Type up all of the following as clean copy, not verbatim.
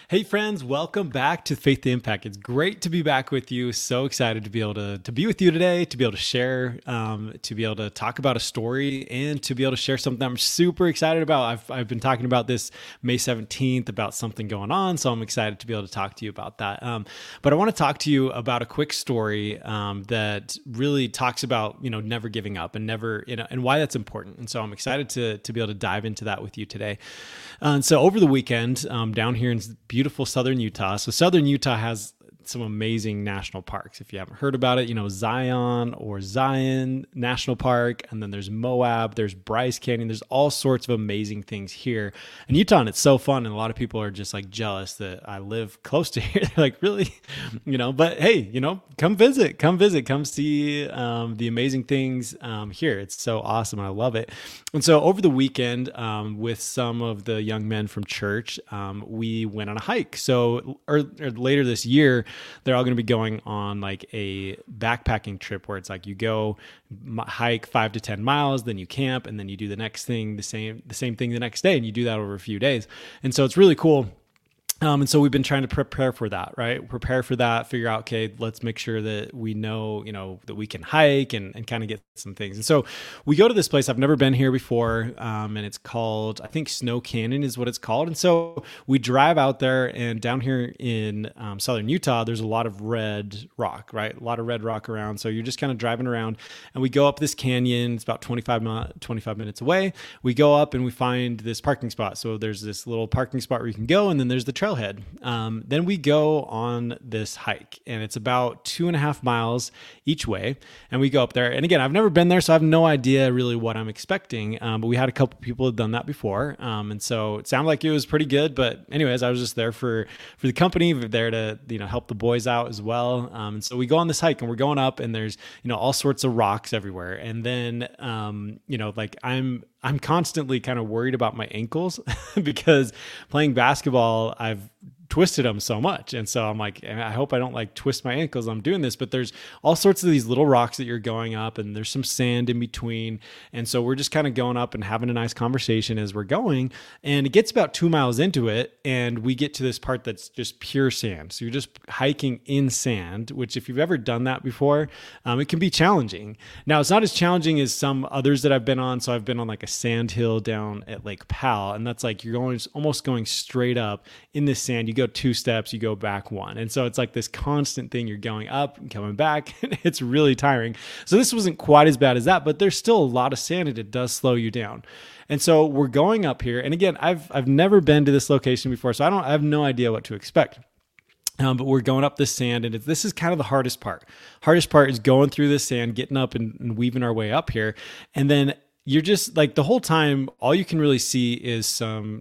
Hey friends, welcome back to Faith to Impact. It's great to be back with you. So excited to be able to be with you today, to be able to share, to be able to talk about a story, and to be able to share something I'm super excited about. I've been talking about this May 17th about something going on, so I'm excited to be able to talk to you about that. But I want to talk to you about a quick story that really talks about never giving up and never and why that's important. And so I'm excited to be able to dive into that with you today. And so over the weekend, down here in beautiful southern Utah. So southern Utah has some amazing national parks. If you haven't heard about it, Zion National Park, and then there's Moab, there's Bryce Canyon, there's all sorts of amazing things here. And Utah, and it's so fun, and a lot of people are just like jealous that I live close to here. They're like, really? But hey, come visit, come see the amazing things here. It's so awesome. I love it. And so over the weekend, with some of the young men from church, we went on a hike. So or later this year, they're all going to be going on like a backpacking trip where it's like you go hike 5 to 10 miles, then you camp, and then you do the next thing, the same thing the next day, and you do that over a few days. And so it's really cool. And so we've been trying to prepare for that, right? Prepare for that, figure out, okay, let's make sure that we know, that we can hike and kind of get some things. And so we go to this place. I've never been here before. And it's called, I think Snow Canyon is what it's called. And so we drive out there, and down here in southern Utah, there's a lot of red rock, right? A lot of red rock around. So you're just kind of driving around, and we go up this canyon. It's about 25 minutes away. We go up and we find this parking spot. So there's this little parking spot where you can go, and then there's the trailhead. Then we go on this hike, and it's about 2.5 miles each way. And we go up there. And again, I've never been there, so I have no idea really what I'm expecting. But we had a couple people who had done that before. And so it sounded like it was pretty good. But anyways, I was just there for the company, there to, help the boys out as well. And so we go on this hike, and we're going up, and there's, all sorts of rocks everywhere. And then, I'm constantly kind of worried about my ankles because playing basketball, I've twisted them so much. And so I'm like, I hope I don't like twist my ankles while I'm doing this, but there's all sorts of these little rocks that you're going up, and there's some sand in between. And so we're just kind of going up and having a nice conversation as we're going. And it gets about 2 miles into it, and we get to this part that's just pure sand. So you're just hiking in sand, which if you've ever done that before, it can be challenging. Now it's not as challenging as some others that I've been on. So I've been on like a sand hill down at Lake Powell, and that's like, you're almost going straight up in this sand. You go 2 steps, you go back 1. And so it's like this constant thing. You're going up and coming back, and it's really tiring. So this wasn't quite as bad as that, but there's still a lot of sand, and it does slow you down. And so we're going up here. And again, I've never been to this location before, so I have no idea what to expect. But we're going up this sand, and this is kind of the hardest part. Hardest part is going through this sand, getting up and weaving our way up here. And then you're just like, the whole time, all you can really see is some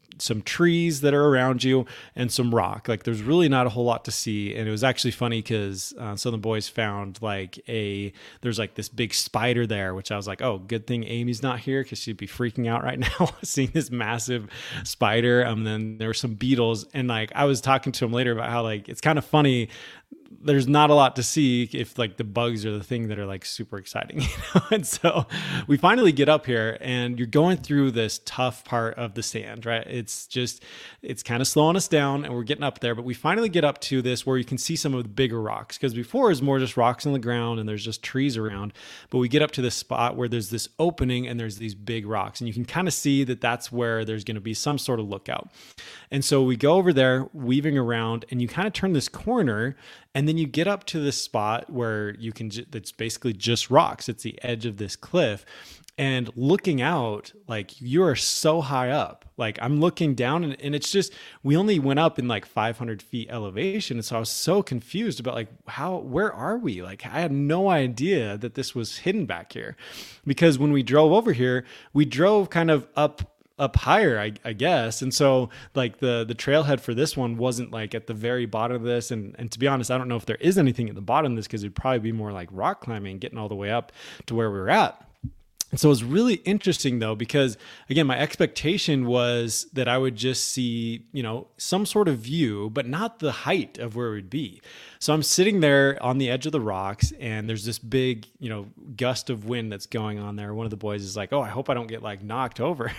trees that are around you and some rock. Like there's really not a whole lot to see. And it was actually funny because some of the boys found there's like this big spider there, which I was like, oh, good thing Amy's not here, because she'd be freaking out right now seeing this massive spider. And then there were some beetles, and like I was talking to him later about how like it's kind of funny. There's not a lot to see if like the bugs are the thing that are like super exciting, And so we finally get up here, and you're going through this tough part of the sand, right? It's kind of slowing us down, and we're getting up there, but we finally get up to this where you can see some of the bigger rocks, because before it was more just rocks on the ground and there's just trees around. But we get up to this spot where there's this opening, and there's these big rocks, and you can kind of see that that's where there's going to be some sort of lookout. And so we go over there, weaving around, and you kind of turn this corner, and then you get up to this spot where you can, it's basically just rocks. It's the edge of this cliff. And looking out, like you are so high up. Like I'm looking down, and it's just, we only went up in like 500 feet elevation. And so I was so confused about like, where are we? Like I had no idea that this was hidden back here, because when we drove over here, we drove kind of up higher, I guess. And so like the trailhead for this one wasn't like at the very bottom of this. And to be honest, I don't know if there is anything at the bottom of this, because it'd probably be more like rock climbing, getting all the way up to where we were at. And so it was really interesting though, because again, my expectation was that I would just see, some sort of view, but not the height of where it would be. So I'm sitting there on the edge of the rocks and there's this big, gust of wind that's going on there. One of the boys is like, "Oh, I hope I don't get like knocked over,"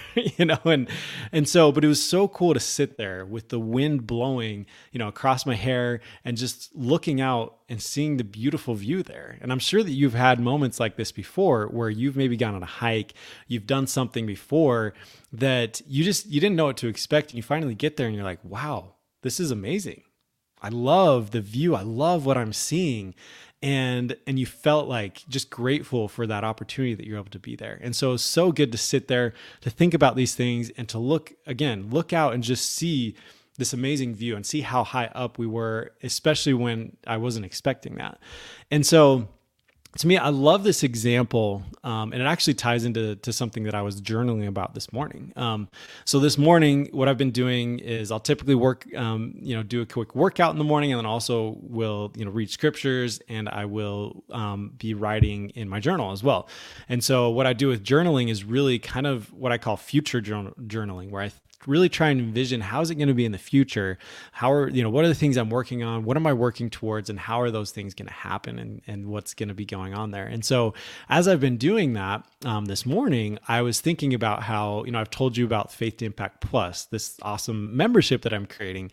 and so, but it was so cool to sit there with the wind blowing, across my hair and just looking out and seeing the beautiful view there. And I'm sure that you've had moments like this before where you've maybe gone on a hike, you've done something before that you didn't know what to expect. And you finally get there and you're like, wow, this is amazing. I love the view. I love what I'm seeing. And you felt like just grateful for that opportunity that you're able to be there. And so it's so good to sit there, to think about these things and to look out and just see this amazing view and see how high up we were, especially when I wasn't expecting that. And so to me, I love this example, and it actually ties into something that I was journaling about this morning. So this morning, what I've been doing is I'll typically do a quick workout in the morning, and then also will, read scriptures, and I will be writing in my journal as well. And so what I do with journaling is really kind of what I call future journaling, where I really try and envision how is it going to be in the future? What are the things I'm working on? What am I working towards? And how are those things going to happen? And what's going to be going on there? And so as I've been doing that this morning, I was thinking about how, I've told you about Faith to Impact Plus, this awesome membership that I'm creating,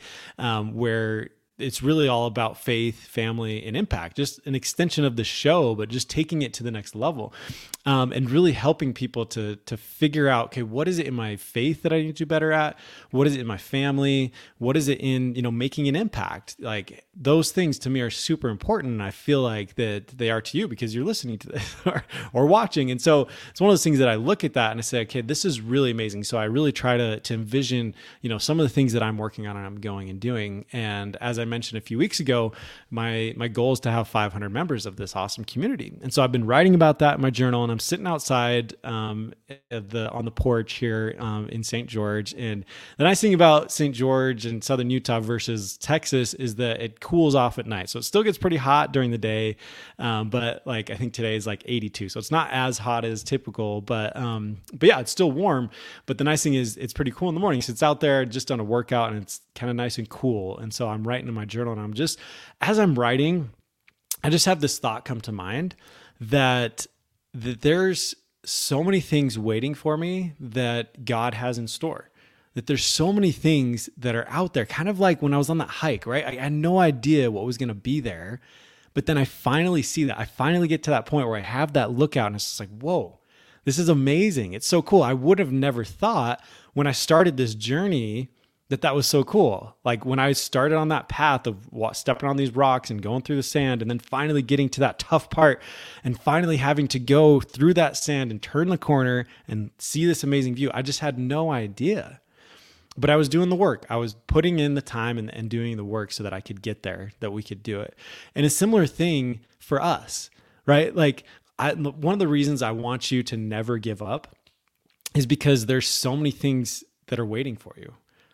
where it's really all about faith, family, and impact, just an extension of the show, but just taking it to the next level, and really helping people to figure out, okay, what is it in my faith that I need to do better at? What is it in my family? What is it in, making an impact? Like those things to me are super important. And I feel like that they are to you because you're listening to this or watching. And so it's one of those things that I look at that and I say, okay, this is really amazing. So I really try to envision, some of the things that I'm working on and I'm going and doing. And as I mentioned a few weeks ago, my goal is to have 500 members of this awesome community. And so I've been writing about that in my journal, and I'm sitting outside on the porch here in St. George. And the nice thing about St. George and Southern Utah versus Texas is that it cools off at night. So it still gets pretty hot during the day, but I think today is 82. So it's not as hot as typical, but yeah, it's still warm. But the nice thing is it's pretty cool in the morning. So it's out there just on a workout and it's kind of nice and cool. And so I'm writing in my journal, and as I'm writing, I just have this thought come to mind that there's so many things waiting for me that God has in store, that there's so many things that are out there, kind of like when I was on that hike, right? I had no idea what was going to be there, but then I finally see that. I finally get to that point where I have that lookout and it's just like, whoa, this is amazing. It's so cool. I would have never thought when I started this journey that was so cool. Like when I started on that path of stepping on these rocks and going through the sand and then finally getting to that tough part and finally having to go through that sand and turn the corner and see this amazing view. I just had no idea, but I was doing the work. I was putting in the time and doing the work so that I could get there, that we could do it. And a similar thing for us, right? One of the reasons I want you to never give up is because there's so many things that are waiting for you.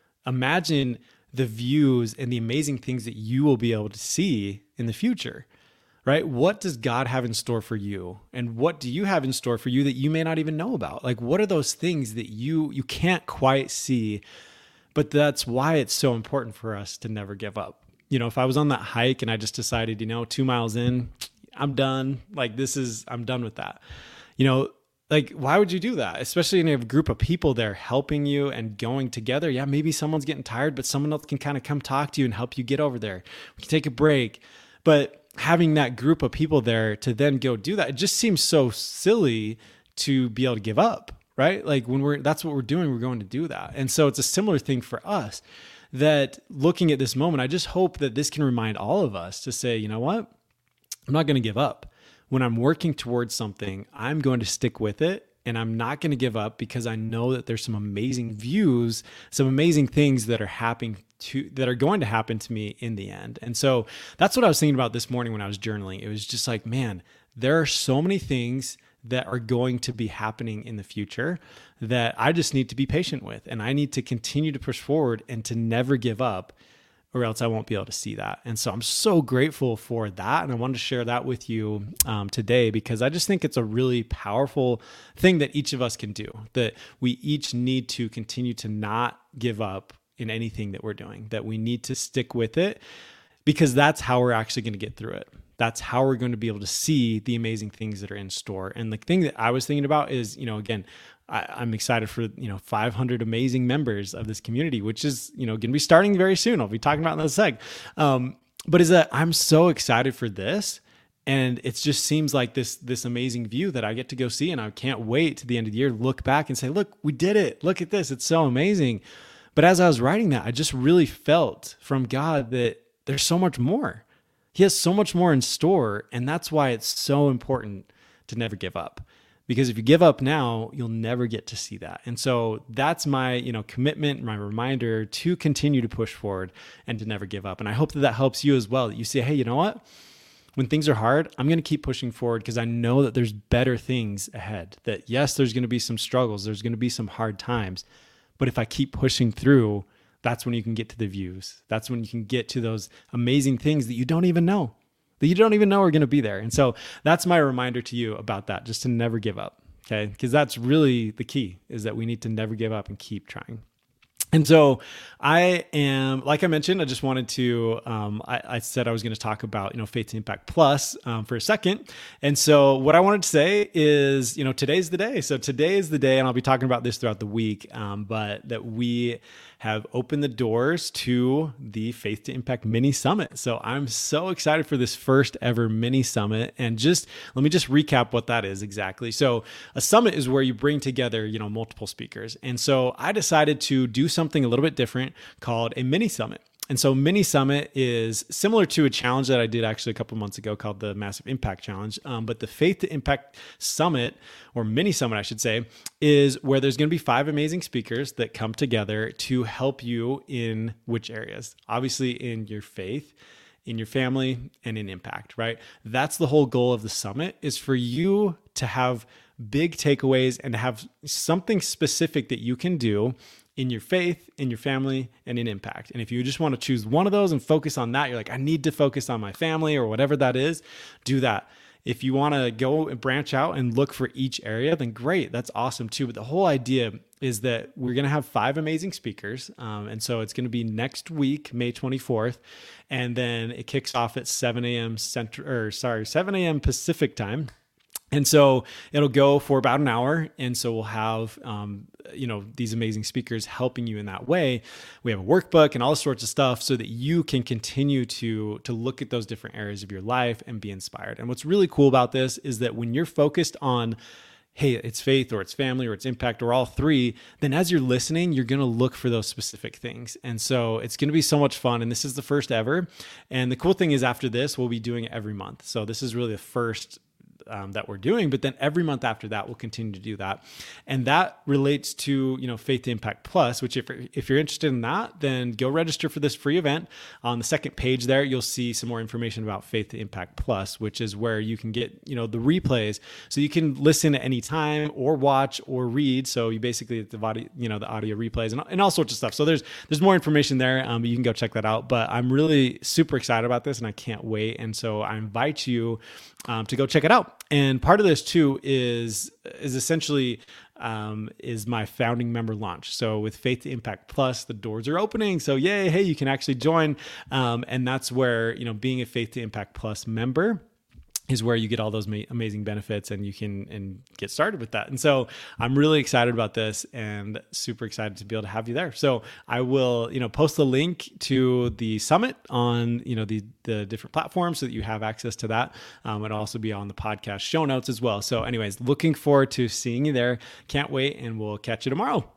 Imagine the views and the amazing things that you will be able to see in the future, right? What does God have in store for you? And what do you have in store for you that you may not even know about? What are those things that you can't quite see? But that's why it's so important for us to never give up. If I was on that hike and I just decided, 2 miles in, I'm done. I'm done with that. Why would you do that? Especially in a group of people there helping you and going together. Yeah, maybe someone's getting tired, but someone else can kind of come talk to you and help you get over there. We can take a break. But having that group of people there to then go do that, it just seems so silly to be able to give up, right? That's what we're doing, we're going to do that. And so it's a similar thing for us, that looking at this moment, I just hope that this can remind all of us to say, you know what? I'm not going to give up. When I'm working towards something, I'm going to stick with it, and I'm not going to give up because I know that there's some amazing views, some amazing things that are going to happen to me in the end. And so that's what I was thinking about this morning when I was journaling. It was just like, man, there are so many things that are going to be happening in the future that I just need to be patient with, and I need to continue to push forward and to never give up, or else I won't be able to see that. And so I'm so grateful for that. And I wanted to share that with you today, because I just think it's a really powerful thing that each of us can do, that we each need to continue to not give up in anything that we're doing, that we need to stick with it, because that's how we're actually going to get through it. That's how we're going to be able to see the amazing things that are in store. And the thing that I was thinking about is, again, I'm excited for, 500 amazing members of this community, which is, going to be starting very soon. I'll be talking about in a sec. But is that I'm so excited for this. And it just seems like this amazing view that I get to go see. And I can't wait to the end of the year, look back and say, look, we did it. Look at this. It's so amazing. But as I was writing that, I just really felt from God that there's so much more. He has so much more in store. And that's why it's so important to never give up. Because if you give up now, you'll never get to see that. And so that's my, commitment, my reminder to continue to push forward and to never give up. And I hope that helps you as well. That you say, hey, you know what? When things are hard, I'm going to keep pushing forward because I know that there's better things ahead. That yes, there's going to be some struggles. There's going to be some hard times. But if I keep pushing through, that's when you can get to the views. That's when you can get to those amazing things that you don't even know. That you don't even know are going to be there. And so that's my reminder to you about that, just to never give up, okay? Because that's really the key, is that we need to never give up and keep trying. And so I am, like I mentioned, I just wanted to, I said I was going to talk about, Faith to Impact Plus for a second. And so what I wanted to say is, today's the day. So today is the day, and I'll be talking about this throughout the week, but that we have opened the doors to the Faith to Impact Mini Summit. So I'm so excited for this first ever mini summit. And let me just recap what that is exactly. So a summit is where you bring together, multiple speakers. And so I decided to do something a little bit different called a mini summit. And so mini summit is similar to a challenge that I did actually a couple months ago called the Massive Impact Challenge. But the Faith to Impact Summit, or mini summit, I should say, is where there's going to be 5 amazing speakers that come together to help you in which areas? Obviously in your faith, in your family, and in impact, right? That's the whole goal of the summit, is for you to have big takeaways and to have something specific that you can do in your faith, in your family, and in impact. And if you just want to choose one of those and focus on that, you're like, I need to focus on my family or whatever that is, do that. If you want to go and branch out and look for each area, then great, that's awesome too. But the whole idea is that we're going to have 5 amazing speakers. And so it's going to be next week, May 24th. And then it kicks off at 7 a.m. Pacific time. And so it'll go for about an hour. And so we'll have, these amazing speakers helping you in that way. We have a workbook and all sorts of stuff so that you can continue to look at those different areas of your life and be inspired. And what's really cool about this is that when you're focused on, hey, it's faith or it's family or it's impact or all 3, then as you're listening, you're going to look for those specific things. And so it's going to be so much fun. And this is the first ever. And the cool thing is after this, we'll be doing it every month. So this is really the first that we're doing, but then every month after that, we'll continue to do that. And that relates to, Faith to Impact Plus, which if you're interested in that, then go register for this free event. On the second page there, you'll see some more information about Faith to Impact Plus, which is where you can get, the replays. So you can listen at any time or watch or read. So you basically, the audio replays and all sorts of stuff. So there's more information there. But you can go check that out. But I'm really super excited about this and I can't wait. And so I invite you to go check it out. And part of this too is essentially is my founding member launch. So with Faith to Impact Plus, the doors are opening. So yay, hey, you can actually join. And that's where, being a Faith to Impact Plus member is where you get all those amazing benefits and you can get started with that. And so I'm really excited about this and super excited to be able to have you there. So I will, post the link to the summit on, the different platforms so that you have access to that. It'll also be on the podcast show notes as well. So anyways, looking forward to seeing you there. Can't wait, and we'll catch you tomorrow.